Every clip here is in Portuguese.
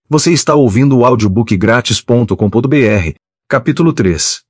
Você está ouvindo o audiobookgratis.com.br, capítulo 3.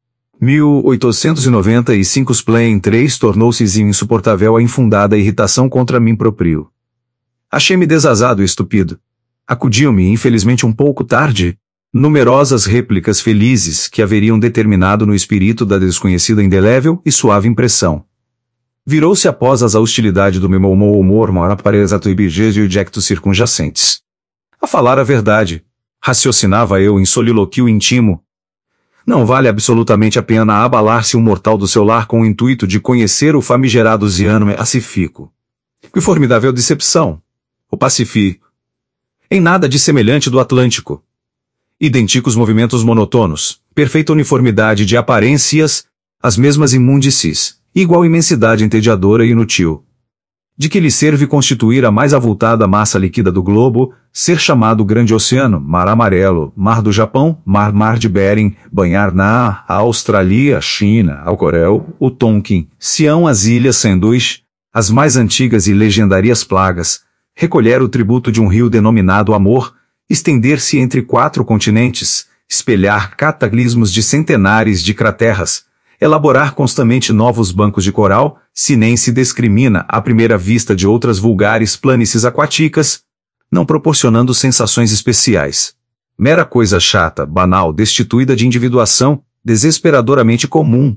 1895 Splain 3 tornou-se insuportável a infundada irritação contra mim próprio. Achei-me desazado e estúpido. Acudiu-me, infelizmente um pouco tarde, numerosas réplicas felizes que haveriam determinado no espírito da desconhecida indelével e suave impressão. Virou-se após a hostilidade do meu mau humor para exato e ejectos circunjacentes. A falar a verdade, raciocinava eu em soliloquio íntimo, não vale absolutamente a pena abalar-se um mortal do seu lar com o intuito de conhecer o famigerado Oceano Pacífico. Que formidável decepção! O Pacífico. Em nada de semelhante do Atlântico. Idênticos movimentos monótonos, perfeita uniformidade de aparências, as mesmas imúndices, igual imensidade entediadora e inútil. De que lhe serve constituir a mais avultada massa líquida do globo, ser chamado Grande Oceano, Mar Amarelo, Mar do Japão, Mar de Bering, banhar na Austrália, China, Alcorel, o Tonkin, Sião, as Ilhas Sandwich, as mais antigas e legendarias plagas, recolher o tributo de um rio denominado Amor, estender-se entre 4 continentes, espelhar cataclismos de centenares de craterras, elaborar constantemente novos bancos de coral, se nem se discrimina à primeira vista de outras vulgares planícies aquáticas, não proporcionando sensações especiais. Mera coisa chata, banal, destituída de individuação, desesperadoramente comum.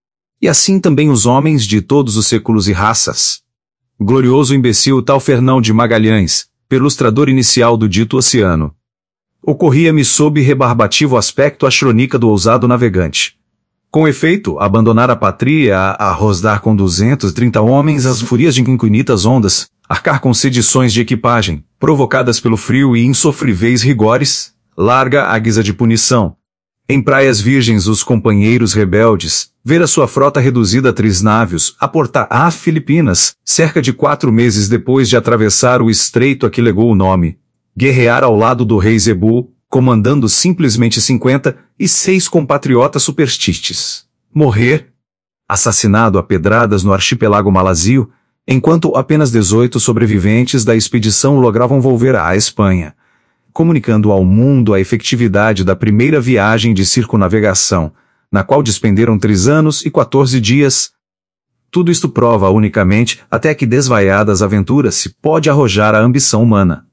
E assim também os homens de todos os séculos e raças. Glorioso imbecil tal Fernão de Magalhães, perlustrador inicial do dito oceano. Ocorria-me sob rebarbativo aspecto a crônica do ousado navegante. Com efeito, abandonar a pátria a rosdar com 230 homens as furias de infinitas ondas, arcar com sedições de equipagem, provocadas pelo frio e insofríveis rigores, larga a guisa de punição. Em praias virgens os companheiros rebeldes, ver a sua frota reduzida a 3 navios, aportar a Filipinas, cerca de 4 meses depois de atravessar o estreito a que legou o nome, guerrear ao lado do rei Zebu, comandando simplesmente 56 compatriotas superstistes. Morrer, assassinado a pedradas no arquipélago Malasio, enquanto apenas 18 sobreviventes da expedição logravam volver à Espanha, comunicando ao mundo a efetividade da primeira viagem de circunnavegação, na qual despenderam 3 anos e 14 dias. Tudo isto prova unicamente até que desvaiadas aventuras se pode arrojar a ambição humana.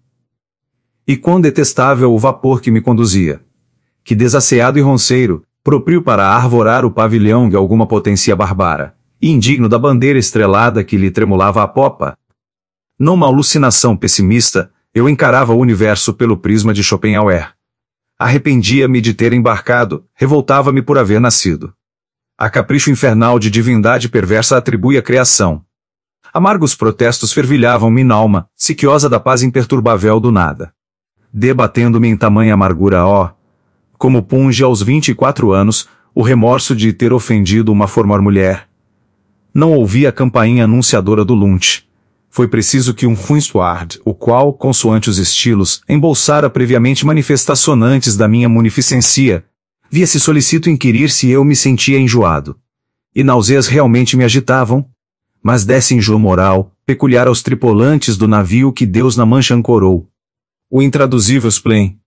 E quão detestável o vapor que me conduzia. Que desasseado e ronceiro, próprio para arvorar o pavilhão de alguma potência barbara, e indigno da bandeira estrelada que lhe tremulava a popa. Numa alucinação pessimista, eu encarava o universo pelo prisma de Schopenhauer. Arrependia-me de ter embarcado, revoltava-me por haver nascido. A capricho infernal de divindade perversa atribui a criação. Amargos protestos fervilhavam-me n'alma, siquiosa da paz imperturbável do nada. Debatendo-me em tamanha amargura, como punge aos 24 anos, o remorso de ter ofendido uma formor mulher. Não ouvi a campainha anunciadora do lunch. Foi preciso que um Funstward, o qual, consoante os estilos, embolsara previamente manifestações da minha munificência, via-se solicito inquirir se eu me sentia enjoado. E náuseas realmente me agitavam, mas desse enjoo moral, peculiar aos tripulantes do navio que Deus na Mancha ancorou. O intraduzível Splain,